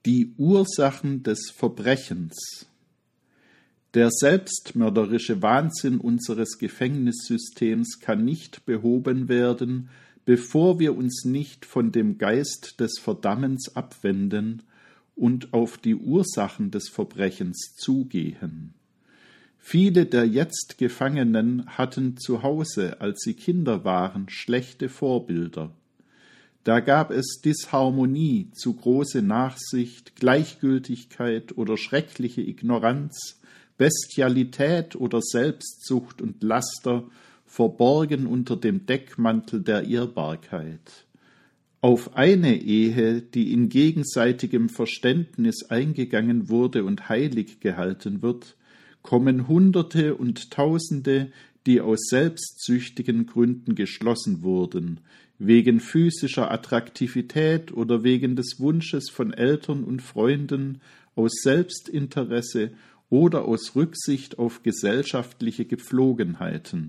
Die Ursachen des Verbrechens. Der selbstmörderische Wahnsinn unseres Gefängnissystems kann nicht behoben werden, bevor wir uns nicht von dem Geist des Verdammens abwenden und auf die Ursachen des Verbrechens zugehen. Viele der jetzt Gefangenen hatten zu Hause, als sie Kinder waren, schlechte Vorbilder. Da gab es Disharmonie, zu große Nachsicht, Gleichgültigkeit oder schreckliche Ignoranz, Bestialität oder Selbstsucht und Laster, verborgen unter dem Deckmantel der Ehrbarkeit. Auf eine Ehe, die in gegenseitigem Verständnis eingegangen wurde und heilig gehalten wird, kommen Hunderte und Tausende, die aus selbstsüchtigen Gründen geschlossen wurden, wegen physischer Attraktivität oder wegen des Wunsches von Eltern und Freunden, aus Selbstinteresse oder aus Rücksicht auf gesellschaftliche Gepflogenheiten.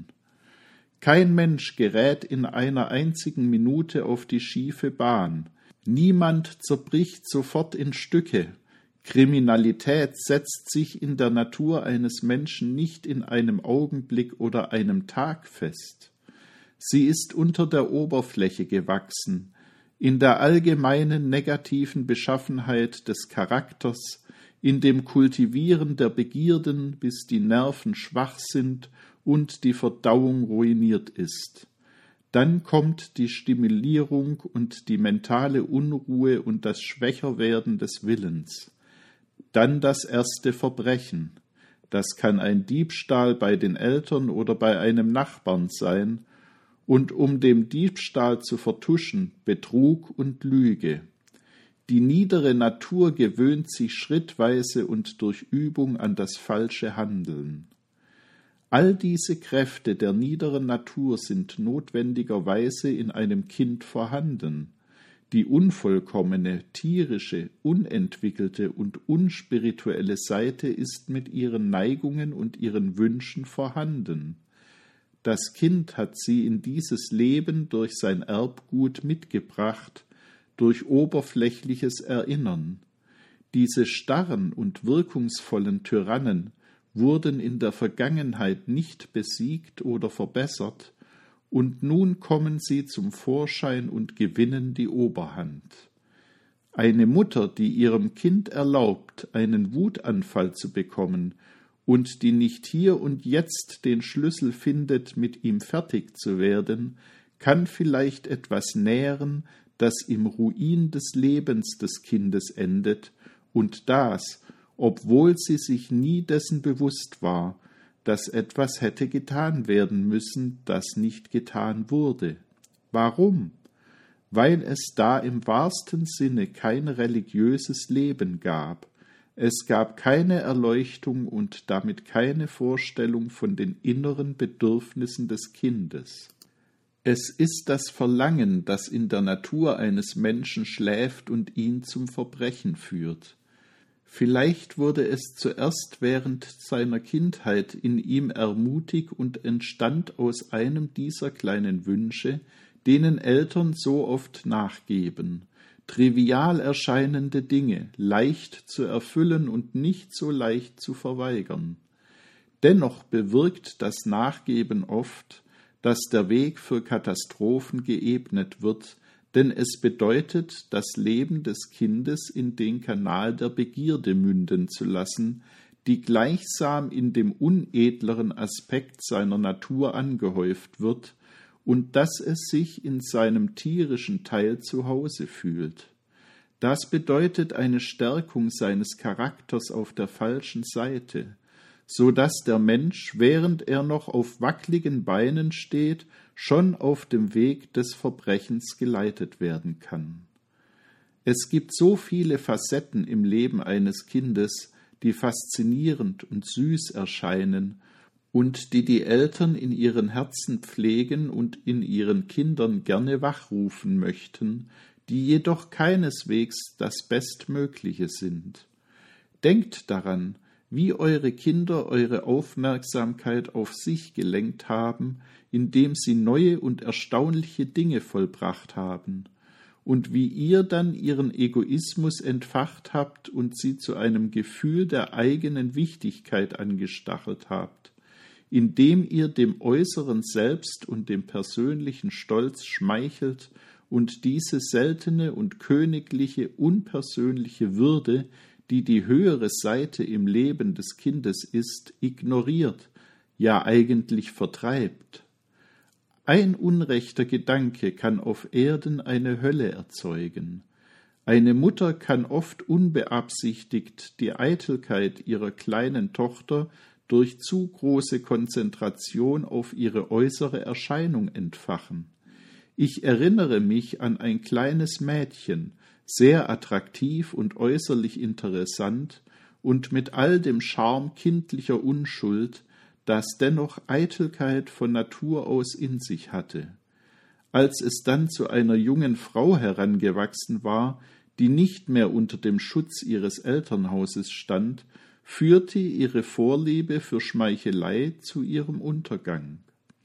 Kein Mensch gerät in einer einzigen Minute auf die schiefe Bahn. Niemand zerbricht sofort in Stücke. Kriminalität setzt sich in der Natur eines Menschen nicht in einem Augenblick oder einem Tag fest. Sie ist unter der Oberfläche gewachsen, in der allgemeinen negativen Beschaffenheit des Charakters, in dem Kultivieren der Begierden, bis die Nerven schwach sind und die Verdauung ruiniert ist. Dann kommt die Stimulierung und die mentale Unruhe und das Schwächerwerden des Willens. Dann das erste Verbrechen. Das kann ein Diebstahl bei den Eltern oder bei einem Nachbarn sein, und um den Diebstahl zu vertuschen, Betrug und Lüge. Die niedere Natur gewöhnt sich schrittweise und durch Übung an das falsche Handeln. All diese Kräfte der niederen Natur sind notwendigerweise in einem Kind vorhanden. Die unvollkommene, tierische, unentwickelte und unspirituelle Seite ist mit ihren Neigungen und ihren Wünschen vorhanden. Das Kind hat sie in dieses Leben durch sein Erbgut mitgebracht, durch oberflächliches Erinnern. Diese starren und wirkungsvollen Tyrannen wurden in der Vergangenheit nicht besiegt oder verbessert, und nun kommen sie zum Vorschein und gewinnen die Oberhand. Eine Mutter, die ihrem Kind erlaubt, einen Wutanfall zu bekommen, und die nicht hier und jetzt den Schlüssel findet, mit ihm fertig zu werden, kann vielleicht etwas nähren, das im Ruin des Lebens des Kindes endet, und das, obwohl sie sich nie dessen bewusst war, dass etwas hätte getan werden müssen, das nicht getan wurde. Warum? Weil es da im wahrsten Sinne kein religiöses Leben gab. Es gab keine Erleuchtung und damit keine Vorstellung von den inneren Bedürfnissen des Kindes. Es ist das Verlangen, das in der Natur eines Menschen schläft und ihn zum Verbrechen führt. Vielleicht wurde es zuerst während seiner Kindheit in ihm ermutigt und entstand aus einem dieser kleinen Wünsche, denen Eltern so oft nachgeben. Trivial erscheinende Dinge, leicht zu erfüllen und nicht so leicht zu verweigern. Dennoch bewirkt das Nachgeben oft, dass der Weg für Katastrophen geebnet wird, denn es bedeutet, das Leben des Kindes in den Kanal der Begierde münden zu lassen, die gleichsam in dem unedleren Aspekt seiner Natur angehäuft wird, und dass es sich in seinem tierischen Teil zu Hause fühlt. Das bedeutet eine Stärkung seines Charakters auf der falschen Seite, so dass der Mensch, während er noch auf wackligen Beinen steht, schon auf dem Weg des Verbrechens geleitet werden kann. Es gibt so viele Facetten im Leben eines Kindes, die faszinierend und süß erscheinen und die Eltern in ihren Herzen pflegen und in ihren Kindern gerne wachrufen möchten, die jedoch keineswegs das Bestmögliche sind. Denkt daran, wie eure Kinder eure Aufmerksamkeit auf sich gelenkt haben, indem sie neue und erstaunliche Dinge vollbracht haben. und wie ihr dann ihren Egoismus entfacht habt und sie zu einem Gefühl der eigenen Wichtigkeit angestachelt habt, indem ihr dem äußeren Selbst und dem persönlichen Stolz schmeichelt und diese seltene und königliche, unpersönliche Würde, die die höhere Seite im Leben des Kindes ist, ignoriert, ja eigentlich vertreibt. Ein unrechter Gedanke kann auf Erden eine Hölle erzeugen. Eine Mutter kann oft unbeabsichtigt die Eitelkeit ihrer kleinen Tochter durch zu große Konzentration auf ihre äußere Erscheinung entfachen. Ich erinnere mich an ein kleines Mädchen, sehr attraktiv und äußerlich interessant und mit all dem Charme kindlicher Unschuld, das dennoch Eitelkeit von Natur aus in sich hatte. Als es dann zu einer jungen Frau herangewachsen war, die nicht mehr unter dem Schutz ihres Elternhauses stand, führte ihre Vorliebe für Schmeichelei zu ihrem Untergang.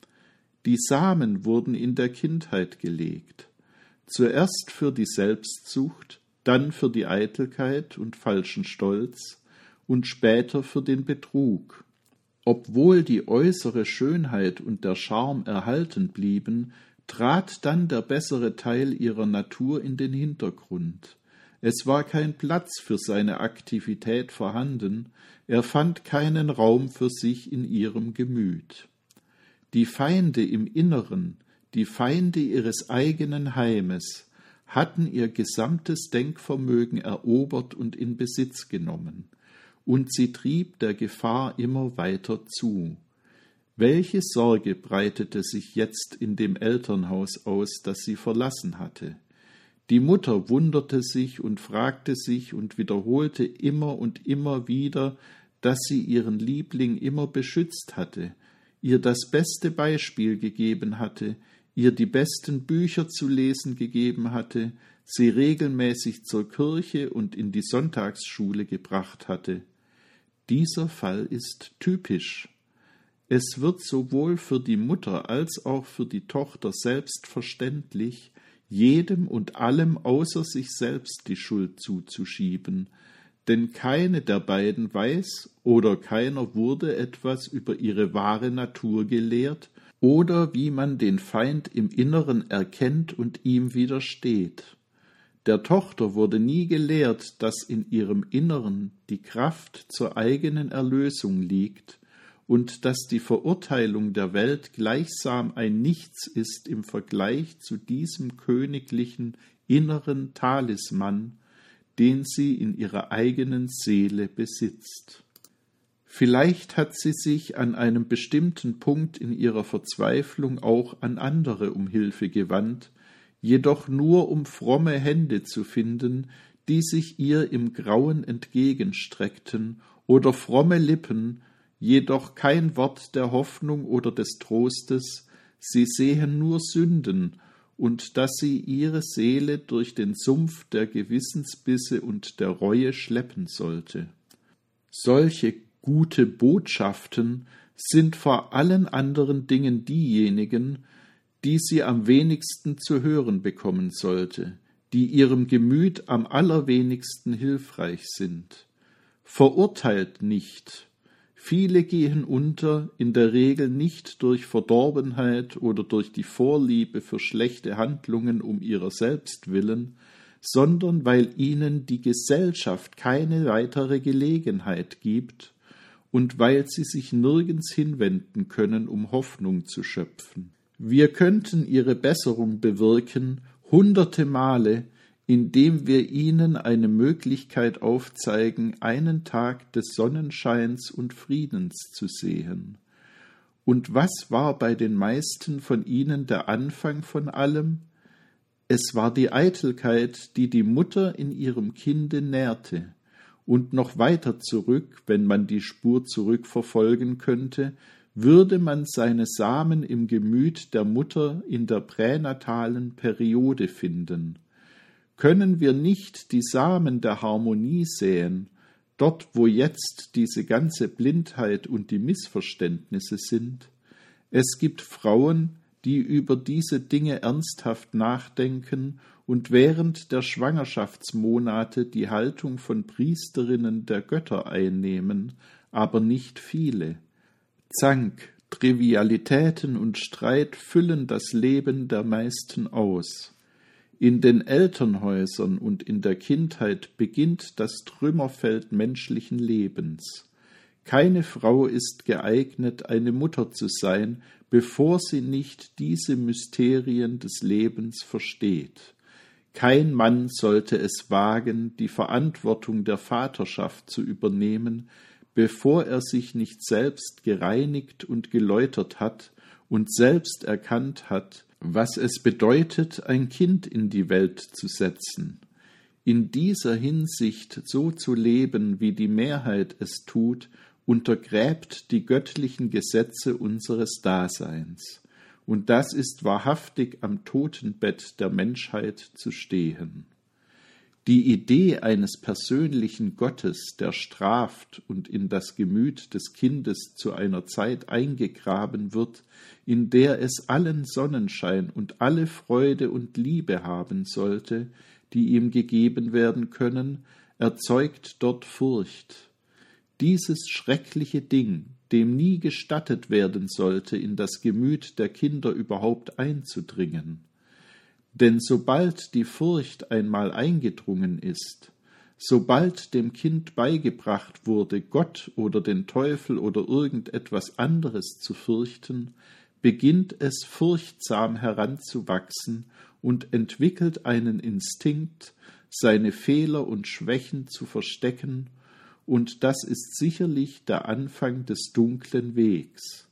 Die Samen wurden in der Kindheit gelegt, zuerst für die Selbstsucht, dann für die Eitelkeit und falschen Stolz und später für den Betrug. Obwohl die äußere Schönheit und der Charme erhalten blieben, trat dann der bessere Teil ihrer Natur in den Hintergrund. Es war kein Platz für seine Aktivität vorhanden, er fand keinen Raum für sich in ihrem Gemüt. Die Feinde im Inneren, die Feinde ihres eigenen Heimes, hatten ihr gesamtes Denkvermögen erobert und in Besitz genommen, und sie trieb der Gefahr immer weiter zu. Welche Sorge breitete sich jetzt in dem Elternhaus aus, das sie verlassen hatte? Die Mutter wunderte sich und fragte sich und wiederholte immer und immer wieder, dass sie ihren Liebling immer beschützt hatte, ihr das beste Beispiel gegeben hatte, ihr die besten Bücher zu lesen gegeben hatte, sie regelmäßig zur Kirche und in die Sonntagsschule gebracht hatte. Dieser Fall ist typisch. Es wird sowohl für die Mutter als auch für die Tochter selbstverständlich, jedem und allem außer sich selbst die Schuld zuzuschieben, denn keine der beiden weiß oder keiner wurde etwas über ihre wahre Natur gelehrt oder wie man den Feind im Inneren erkennt und ihm widersteht. Der Tochter wurde nie gelehrt, dass in ihrem Inneren die Kraft zur eigenen Erlösung liegt und dass die Verurteilung der Welt gleichsam ein Nichts ist im Vergleich zu diesem königlichen inneren Talisman, den sie in ihrer eigenen Seele besitzt. Vielleicht hat sie sich an einem bestimmten Punkt in ihrer Verzweiflung auch an andere um Hilfe gewandt, jedoch nur um fromme Hände zu finden, die sich ihr im Grauen entgegenstreckten, oder fromme Lippen, jedoch kein Wort der Hoffnung oder des Trostes, sie sehen nur Sünden, und dass sie ihre Seele durch den Sumpf der Gewissensbisse und der Reue schleppen sollte. Solche gute Botschaften sind vor allen anderen Dingen diejenigen, die sie am wenigsten zu hören bekommen sollte, die ihrem Gemüt am allerwenigsten hilfreich sind. Verurteilt nicht. Viele gehen unter, in der Regel nicht durch Verdorbenheit oder durch die Vorliebe für schlechte Handlungen um ihrer selbst willen, sondern weil ihnen die Gesellschaft keine weitere Gelegenheit gibt und weil sie sich nirgends hinwenden können, um Hoffnung zu schöpfen. Wir könnten ihre Besserung bewirken, hunderte Male, indem wir ihnen eine Möglichkeit aufzeigen, einen Tag des Sonnenscheins und Friedens zu sehen. Und was war bei den meisten von ihnen der Anfang von allem? Es war die Eitelkeit, die die Mutter in ihrem Kinde nährte. Und noch weiter zurück, wenn man die Spur zurückverfolgen könnte, würde man seine Samen im Gemüt der Mutter in der pränatalen Periode finden. Können wir nicht die Samen der Harmonie säen, dort wo jetzt diese ganze Blindheit und die Missverständnisse sind? Es gibt Frauen, die über diese Dinge ernsthaft nachdenken und während der Schwangerschaftsmonate die Haltung von Priesterinnen der Götter einnehmen, aber nicht viele. Zank, Trivialitäten und Streit füllen das Leben der meisten aus. In den Elternhäusern und in der Kindheit beginnt das Trümmerfeld menschlichen Lebens. Keine Frau ist geeignet, eine Mutter zu sein, bevor sie nicht diese Mysterien des Lebens versteht. Kein Mann sollte es wagen, die Verantwortung der Vaterschaft zu übernehmen, bevor er sich nicht selbst gereinigt und geläutert hat und selbst erkannt hat, was es bedeutet, ein Kind in die Welt zu setzen. In dieser Hinsicht so zu leben, wie die Mehrheit es tut, untergräbt die göttlichen Gesetze unseres Daseins. Und das ist wahrhaftig am Totenbett der Menschheit zu stehen. Die Idee eines persönlichen Gottes, der straft und in das Gemüt des Kindes zu einer Zeit eingegraben wird, in der es allen Sonnenschein und alle Freude und Liebe haben sollte, die ihm gegeben werden können, erzeugt dort Furcht. Dieses schreckliche Ding, dem nie gestattet werden sollte, in das Gemüt der Kinder überhaupt einzudringen. Denn sobald die Furcht einmal eingedrungen ist, sobald dem Kind beigebracht wurde, Gott oder den Teufel oder irgendetwas anderes zu fürchten, beginnt es furchtsam heranzuwachsen und entwickelt einen Instinkt, seine Fehler und Schwächen zu verstecken, und das ist sicherlich der Anfang des dunklen Wegs.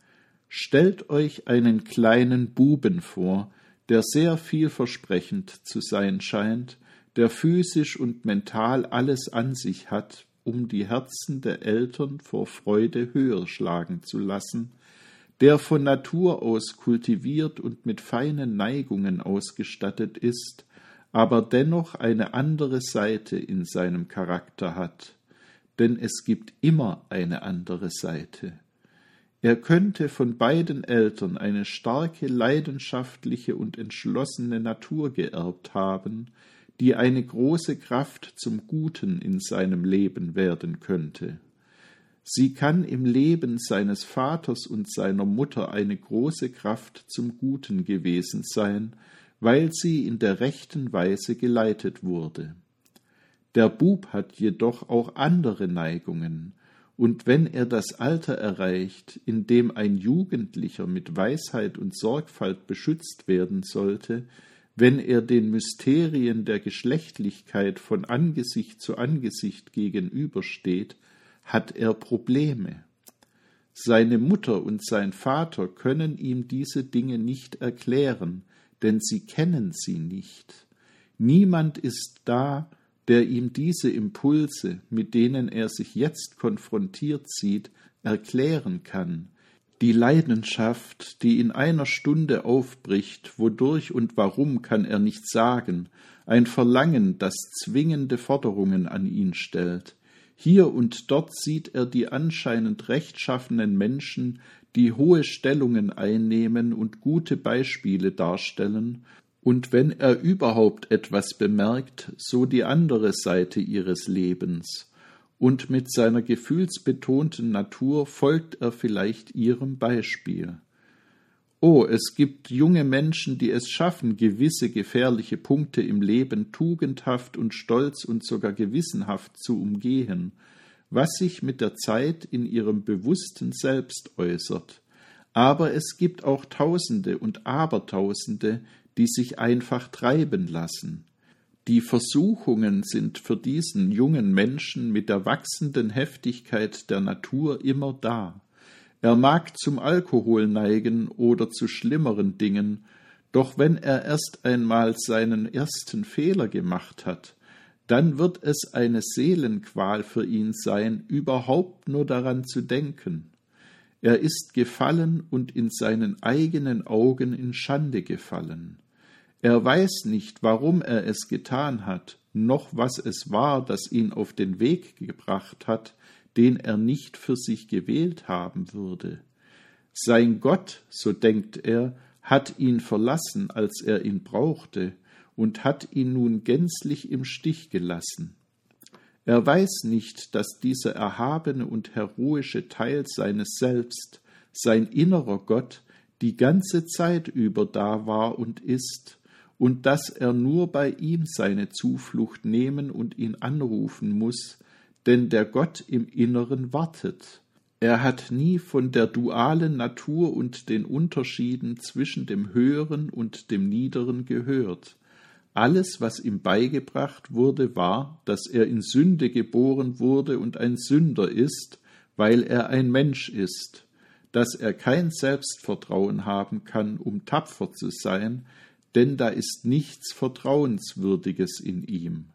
Stellt euch einen kleinen Buben vor, der sehr vielversprechend zu sein scheint, der physisch und mental alles an sich hat, um die Herzen der Eltern vor Freude höher schlagen zu lassen, der von Natur aus kultiviert und mit feinen Neigungen ausgestattet ist, aber dennoch eine andere Seite in seinem Charakter hat. Denn es gibt immer eine andere Seite. Er könnte von beiden Eltern eine starke, leidenschaftliche und entschlossene Natur geerbt haben, die eine große Kraft zum Guten in seinem Leben werden könnte. Sie kann im Leben seines Vaters und seiner Mutter eine große Kraft zum Guten gewesen sein, weil sie in der rechten Weise geleitet wurde. Der Bub hat jedoch auch andere Neigungen, und wenn er das Alter erreicht, in dem ein Jugendlicher mit Weisheit und Sorgfalt beschützt werden sollte, wenn er den Mysterien der Geschlechtlichkeit von Angesicht zu Angesicht gegenübersteht, hat er Probleme. Seine Mutter und sein Vater können ihm diese Dinge nicht erklären, denn sie kennen sie nicht. Niemand ist da, der ihm diese Impulse, mit denen er sich jetzt konfrontiert sieht, erklären kann. Die Leidenschaft, die in einer Stunde aufbricht, wodurch und warum kann er nicht sagen, ein Verlangen, das zwingende Forderungen an ihn stellt. Hier und dort sieht er die anscheinend rechtschaffenen Menschen, die hohe Stellungen einnehmen und gute Beispiele darstellen, und wenn er überhaupt etwas bemerkt, so die andere Seite ihres Lebens, und mit seiner gefühlsbetonten Natur folgt er vielleicht ihrem Beispiel. Oh, es gibt junge Menschen, die es schaffen, gewisse gefährliche Punkte im Leben tugendhaft und stolz und sogar gewissenhaft zu umgehen, was sich mit der Zeit in ihrem bewussten Selbst äußert. Aber es gibt auch Tausende und Abertausende, die sich einfach treiben lassen. Die Versuchungen sind für diesen jungen Menschen mit der wachsenden Heftigkeit der Natur immer da. Er mag zum Alkohol neigen oder zu schlimmeren Dingen, doch wenn er erst einmal seinen ersten Fehler gemacht hat, dann wird es eine Seelenqual für ihn sein, überhaupt nur daran zu denken. Er ist gefallen und in seinen eigenen Augen in Schande gefallen. Er weiß nicht, warum er es getan hat, noch was es war, das ihn auf den Weg gebracht hat, den er nicht für sich gewählt haben würde. Sein Gott, so denkt er, hat ihn verlassen, als er ihn brauchte, und hat ihn nun gänzlich im Stich gelassen. Er weiß nicht, dass dieser erhabene und heroische Teil seines Selbst, sein innerer Gott, die ganze Zeit über da war und ist, und dass er nur bei ihm seine Zuflucht nehmen und ihn anrufen muss, denn der Gott im Inneren wartet. Er hat nie von der dualen Natur und den Unterschieden zwischen dem Höheren und dem Niederen gehört. Alles, was ihm beigebracht wurde, war, dass er in Sünde geboren wurde und ein Sünder ist, weil er ein Mensch ist, dass er kein Selbstvertrauen haben kann, um tapfer zu sein, denn da ist nichts Vertrauenswürdiges in ihm.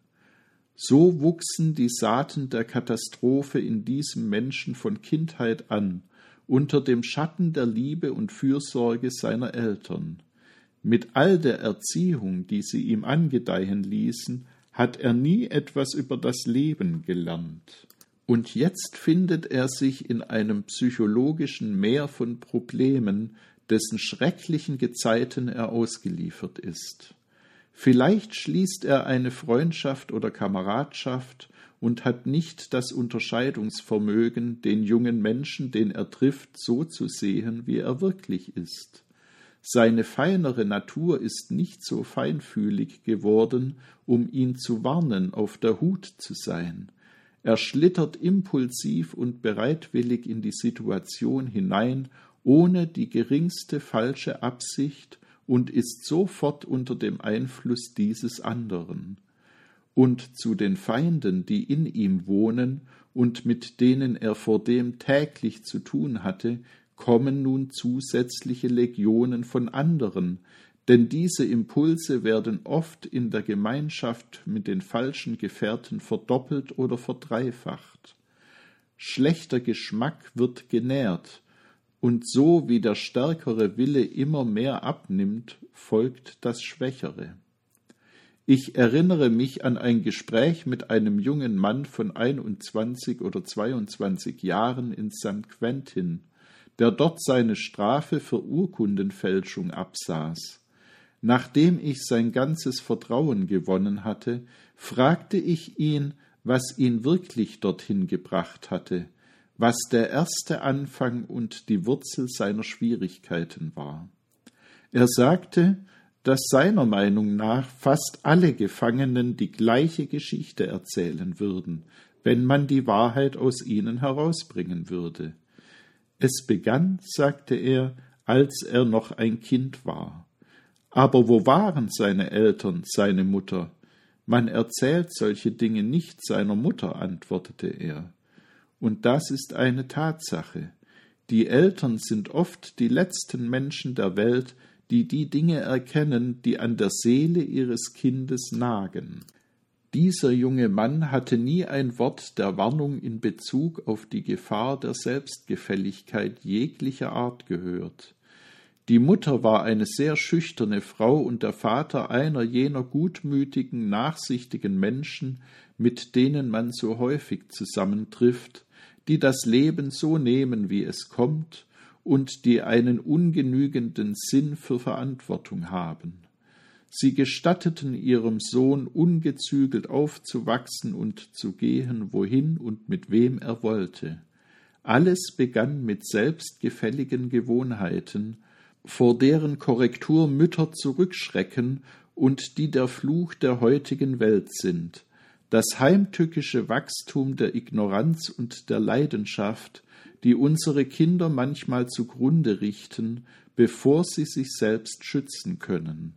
So wuchsen die Saaten der Katastrophe in diesem Menschen von Kindheit an, unter dem Schatten der Liebe und Fürsorge seiner Eltern. Mit all der Erziehung, die sie ihm angedeihen ließen, hat er nie etwas über das Leben gelernt. Und jetzt findet er sich in einem psychologischen Meer von Problemen, dessen schrecklichen Gezeiten er ausgeliefert ist. Vielleicht schließt er eine Freundschaft oder Kameradschaft und hat nicht das Unterscheidungsvermögen, den jungen Menschen, den er trifft, so zu sehen, wie er wirklich ist. Seine feinere Natur ist nicht so feinfühlig geworden, um ihn zu warnen, auf der Hut zu sein. Er schlittert impulsiv und bereitwillig in die Situation hinein, ohne die geringste falsche Absicht, und ist sofort unter dem Einfluss dieses anderen. Und zu den Feinden, die in ihm wohnen und mit denen er vordem täglich zu tun hatte, kommen nun zusätzliche Legionen von anderen, denn diese Impulse werden oft in der Gemeinschaft mit den falschen Gefährten verdoppelt oder verdreifacht. Schlechter Geschmack wird genährt, und so wie der stärkere Wille immer mehr abnimmt, folgt das Schwächere. Ich erinnere mich an ein Gespräch mit einem jungen Mann von 21 oder 22 Jahren in St. Quentin, der dort seine Strafe für Urkundenfälschung absaß. Nachdem ich sein ganzes Vertrauen gewonnen hatte, fragte ich ihn, was ihn wirklich dorthin gebracht hatte, was der erste Anfang und die Wurzel seiner Schwierigkeiten war. Er sagte, dass seiner Meinung nach fast alle Gefangenen die gleiche Geschichte erzählen würden, wenn man die Wahrheit aus ihnen herausbringen würde. Es begann, sagte er, als er noch ein Kind war. Aber wo waren seine Eltern, seine Mutter? Man erzählt solche Dinge nicht seiner Mutter, antwortete er. Und das ist eine Tatsache. Die Eltern sind oft die letzten Menschen der Welt, die die Dinge erkennen, die an der Seele ihres Kindes nagen. Dieser junge Mann hatte nie ein Wort der Warnung in Bezug auf die Gefahr der Selbstgefälligkeit jeglicher Art gehört. Die Mutter war eine sehr schüchterne Frau und der Vater einer jener gutmütigen, nachsichtigen Menschen, mit denen man so häufig zusammentrifft, die das Leben so nehmen, wie es kommt, und die einen ungenügenden Sinn für Verantwortung haben. Sie gestatteten ihrem Sohn ungezügelt aufzuwachsen und zu gehen, wohin und mit wem er wollte. Alles begann mit selbstgefälligen Gewohnheiten, vor deren Korrektur Mütter zurückschrecken und die der Fluch der heutigen Welt sind. Das heimtückische Wachstum der Ignoranz und der Leidenschaft, die unsere Kinder manchmal zugrunde richten, bevor sie sich selbst schützen können.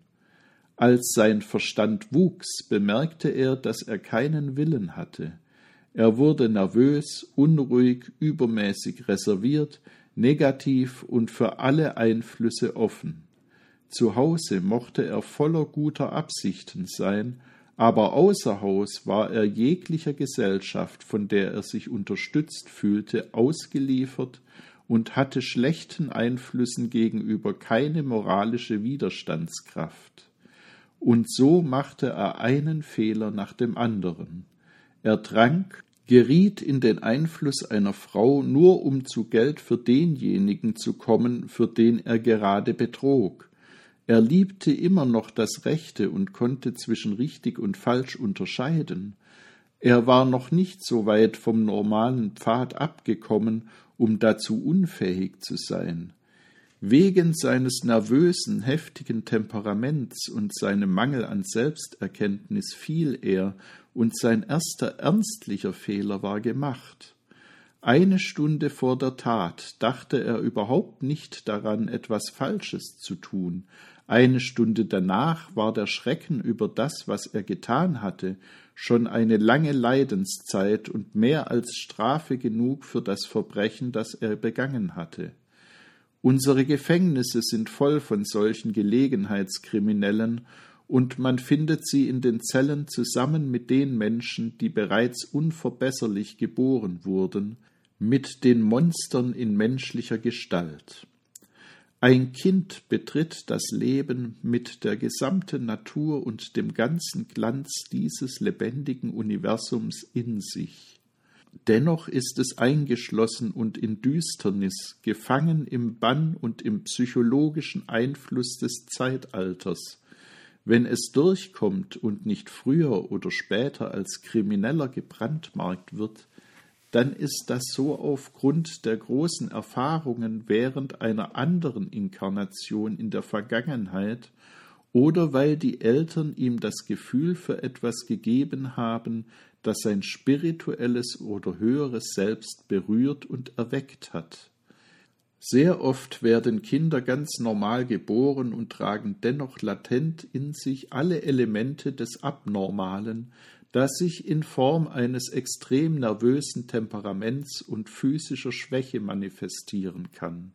Als sein Verstand wuchs, bemerkte er, dass er keinen Willen hatte. Er wurde nervös, unruhig, übermäßig reserviert, negativ und für alle Einflüsse offen. Zu Hause mochte er voller guter Absichten sein, aber außer Haus war er jeglicher Gesellschaft, von der er sich unterstützt fühlte, ausgeliefert und hatte schlechten Einflüssen gegenüber keine moralische Widerstandskraft. Und so machte er einen Fehler nach dem anderen. Er trank, geriet in den Einfluss einer Frau, nur um zu Geld für denjenigen zu kommen, für den er gerade betrog. Er liebte immer noch das Rechte und konnte zwischen richtig und falsch unterscheiden. Er war noch nicht so weit vom normalen Pfad abgekommen, um dazu unfähig zu sein. Wegen seines nervösen, heftigen Temperaments und seinem Mangel an Selbsterkenntnis fiel er, und sein erster ernstlicher Fehler war gemacht. 1 Stunde vor der Tat dachte er überhaupt nicht daran, etwas Falsches zu tun. 1 Stunde danach war der Schrecken über das, was er getan hatte, schon eine lange Leidenszeit und mehr als Strafe genug für das Verbrechen, das er begangen hatte. Unsere Gefängnisse sind voll von solchen Gelegenheitskriminellen, und man findet sie in den Zellen zusammen mit den Menschen, die bereits unverbesserlich geboren wurden, mit den Monstern in menschlicher Gestalt. Ein Kind betritt das Leben mit der gesamten Natur und dem ganzen Glanz dieses lebendigen Universums in sich. Dennoch ist es eingeschlossen und in Düsternis, gefangen im Bann und im psychologischen Einfluss des Zeitalters. Wenn es durchkommt und nicht früher oder später als Krimineller gebrandmarkt wird, dann ist das so aufgrund der großen Erfahrungen während einer anderen Inkarnation in der Vergangenheit oder weil die Eltern ihm das Gefühl für etwas gegeben haben, das sein spirituelles oder höheres Selbst berührt und erweckt hat. Sehr oft werden Kinder ganz normal geboren und tragen dennoch latent in sich alle Elemente des Abnormalen, das sich in Form eines extrem nervösen Temperaments und physischer Schwäche manifestieren kann.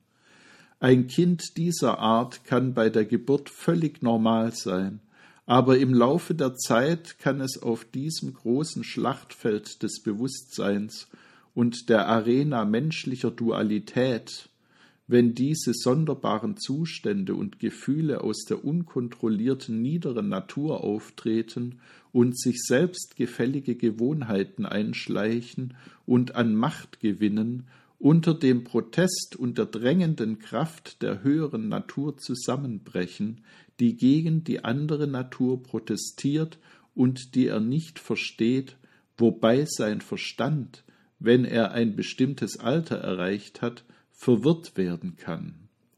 Ein Kind dieser Art kann bei der Geburt völlig normal sein, aber im Laufe der Zeit kann es auf diesem großen Schlachtfeld des Bewusstseins und der Arena menschlicher Dualität, wenn diese sonderbaren Zustände und Gefühle aus der unkontrollierten niederen Natur auftreten und sich selbstgefällige Gewohnheiten einschleichen und an Macht gewinnen, unter dem Protest und der drängenden Kraft der höheren Natur zusammenbrechen, die gegen die andere Natur protestiert und die er nicht versteht, wobei sein Verstand, wenn er ein bestimmtes Alter erreicht hat, verwirrt werden kann.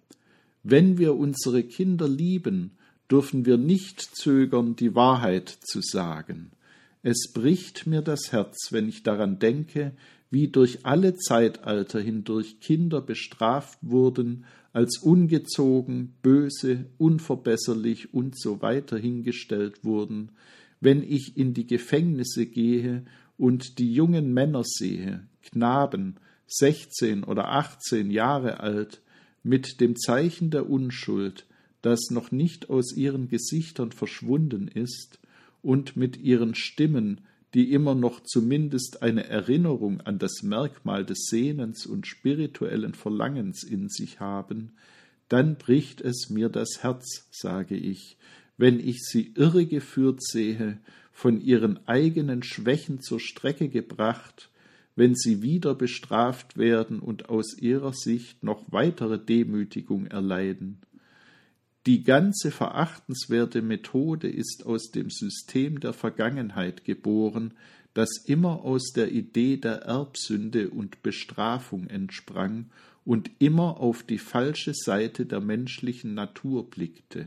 Wenn wir unsere Kinder lieben, dürfen wir nicht zögern, die Wahrheit zu sagen. Es bricht mir das Herz, wenn ich daran denke, wie durch alle Zeitalter hindurch Kinder bestraft wurden, als ungezogen, böse, unverbesserlich und so weiter hingestellt wurden, wenn ich in die Gefängnisse gehe und die jungen Männer sehe, Knaben, 16 oder 18 Jahre alt, mit dem Zeichen der Unschuld, das noch nicht aus ihren Gesichtern verschwunden ist, und mit ihren Stimmen, die immer noch zumindest eine Erinnerung an das Merkmal des Sehnens und spirituellen Verlangens in sich haben, dann bricht es mir das Herz, sage ich, wenn ich sie irregeführt sehe, von ihren eigenen Schwächen zur Strecke gebracht, wenn sie wieder bestraft werden und aus ihrer Sicht noch weitere Demütigung erleiden. Die ganze verachtenswerte Methode ist aus dem System der Vergangenheit geboren, das immer aus der Idee der Erbsünde und Bestrafung entsprang und immer auf die falsche Seite der menschlichen Natur blickte.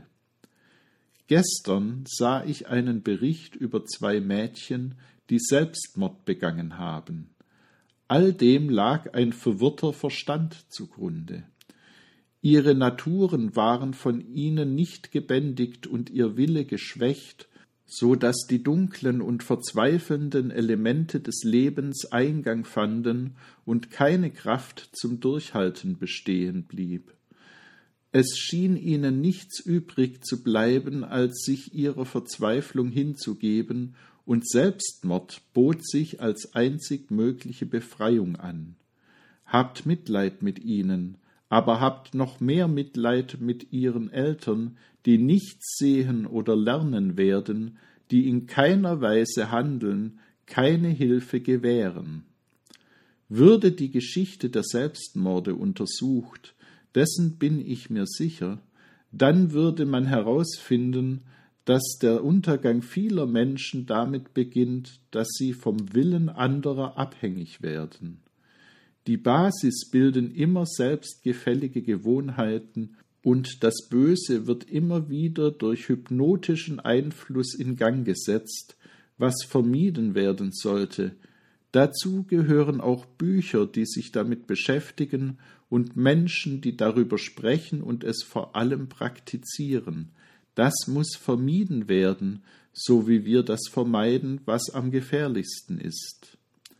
Gestern sah ich einen Bericht über 2 Mädchen, die Selbstmord begangen haben. All dem lag ein verwirrter Verstand zugrunde. Ihre Naturen waren von ihnen nicht gebändigt und ihr Wille geschwächt, so daß die dunklen und verzweifelnden Elemente des Lebens Eingang fanden und keine Kraft zum Durchhalten bestehen blieb. Es schien ihnen nichts übrig zu bleiben, als sich ihrer Verzweiflung hinzugeben, und Selbstmord bot sich als einzig mögliche Befreiung an. Habt Mitleid mit ihnen, aber habt noch mehr Mitleid mit ihren Eltern, die nichts sehen oder lernen werden, die in keiner Weise handeln, keine Hilfe gewähren. Würde die Geschichte der Selbstmorde untersucht, dessen bin ich mir sicher, dann würde man herausfinden, dass der Untergang vieler Menschen damit beginnt, dass sie vom Willen anderer abhängig werden. Die Basis bilden immer selbstgefällige Gewohnheiten und das Böse wird immer wieder durch hypnotischen Einfluss in Gang gesetzt, was vermieden werden sollte. Dazu gehören auch Bücher, die sich damit beschäftigen, und Menschen, die darüber sprechen und es vor allem praktizieren. Das muss vermieden werden, so wie wir das vermeiden, was am gefährlichsten ist.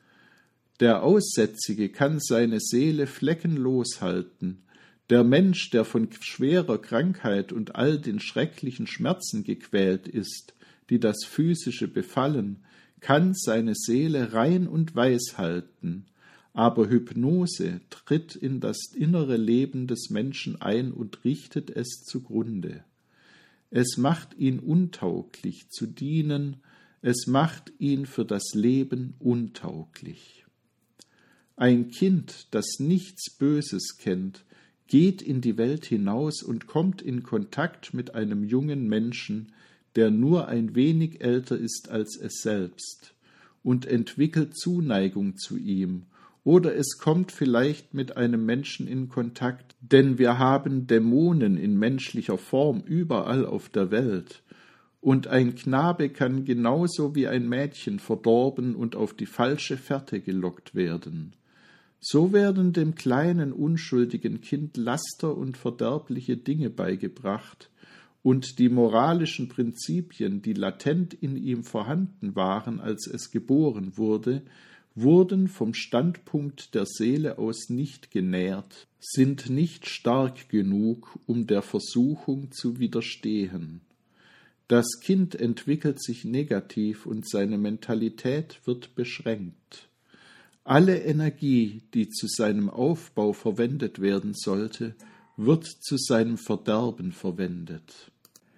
Der Aussätzige kann seine Seele fleckenlos halten. Der Mensch, der von schwerer Krankheit und all den schrecklichen Schmerzen gequält ist, die das Physische befallen, kann seine Seele rein und weiß halten. Aber Hypnose tritt in das innere Leben des Menschen ein und richtet es zugrunde. Es macht ihn untauglich zu dienen, es macht ihn für das Leben untauglich. Ein Kind, das nichts Böses kennt, geht in die Welt hinaus und kommt in Kontakt mit einem jungen Menschen, der nur ein wenig älter ist als es selbst, und entwickelt Zuneigung zu ihm, oder es kommt vielleicht mit einem Menschen in Kontakt, denn wir haben Dämonen in menschlicher Form überall auf der Welt, und ein Knabe kann genauso wie ein Mädchen verdorben und auf die falsche Fährte gelockt werden. So werden dem kleinen, unschuldigen Kind Laster und verderbliche Dinge beigebracht, und die moralischen Prinzipien, die latent in ihm vorhanden waren, als es geboren wurde, wurden vom Standpunkt der Seele aus nicht genährt, sind nicht stark genug, um der Versuchung zu widerstehen. Das Kind entwickelt sich negativ und seine Mentalität wird beschränkt. Alle Energie, die zu seinem Aufbau verwendet werden sollte, wird zu seinem Verderben verwendet.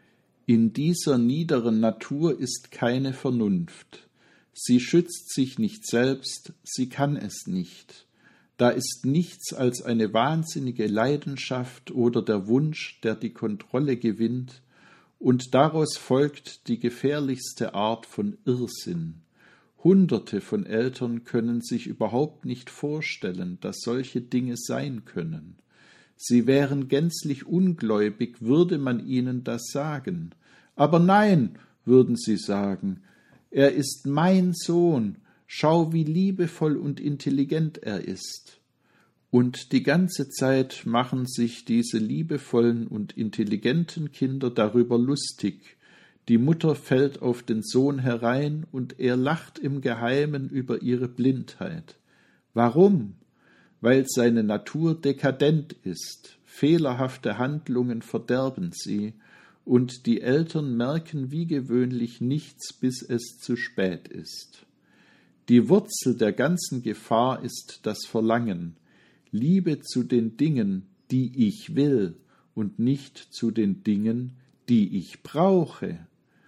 In dieser niederen Natur ist keine Vernunft. Sie schützt sich nicht selbst, sie kann es nicht. Da ist nichts als eine wahnsinnige Leidenschaft oder der Wunsch, der die Kontrolle gewinnt, und daraus folgt die gefährlichste Art von Irrsinn. Hunderte von Eltern können sich überhaupt nicht vorstellen, dass solche Dinge sein können. Sie wären gänzlich ungläubig, würde man ihnen das sagen. Aber nein, würden sie sagen, er ist mein Sohn, schau, wie liebevoll und intelligent er ist. Und die ganze Zeit machen sich diese liebevollen und intelligenten Kinder darüber lustig. Die Mutter fällt auf den Sohn herein und er lacht im Geheimen über ihre Blindheit. Warum? Weil seine Natur dekadent ist. Fehlerhafte Handlungen verderben sie und die Eltern merken wie gewöhnlich nichts, bis es zu spät ist. Die Wurzel der ganzen Gefahr ist das Verlangen, Liebe zu den Dingen, die ich will und nicht zu den Dingen, die ich brauche.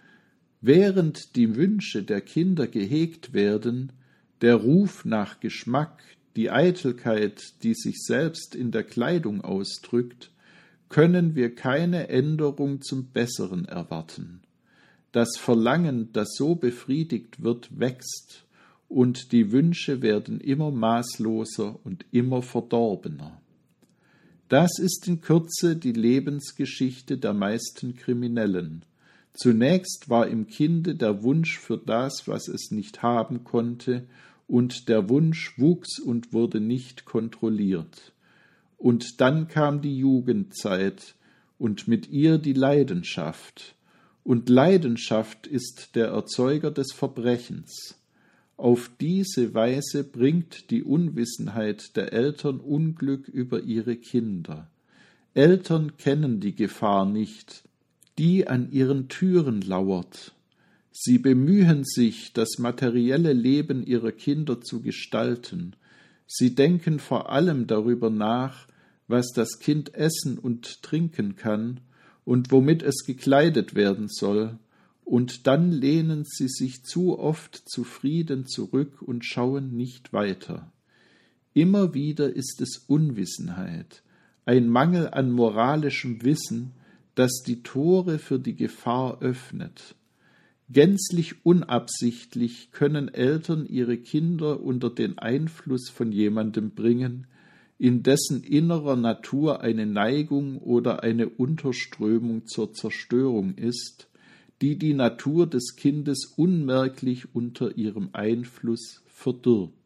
Während die Wünsche der Kinder gehegt werden, der Ruf nach Geschmack, die Eitelkeit, die sich selbst in der Kleidung ausdrückt, können wir keine Änderung zum Besseren erwarten. Das Verlangen, das so befriedigt wird, wächst, und die Wünsche werden immer maßloser und immer verdorbener. Das ist in Kürze die Lebensgeschichte der meisten Kriminellen. Zunächst war im Kinde der Wunsch für das, was es nicht haben konnte, und der Wunsch wuchs und wurde nicht kontrolliert. Und dann kam die Jugendzeit und mit ihr die Leidenschaft. Und Leidenschaft ist der Erzeuger des Verbrechens. Auf diese Weise bringt die Unwissenheit der Eltern Unglück über ihre Kinder. Eltern kennen die Gefahr nicht, die an ihren Türen lauert. Sie bemühen sich, das materielle Leben ihrer Kinder zu gestalten. Sie denken vor allem darüber nach, was das Kind essen und trinken kann und womit es gekleidet werden soll, und dann lehnen sie sich zu oft zufrieden zurück und schauen nicht weiter. Immer wieder ist es Unwissenheit, ein Mangel an moralischem Wissen, das die Tore für die Gefahr öffnet. Gänzlich unabsichtlich können Eltern ihre Kinder unter den Einfluss von jemandem bringen, in dessen innerer Natur eine Neigung oder eine Unterströmung zur Zerstörung ist, die die Natur des Kindes unmerklich unter ihrem Einfluss verdirbt.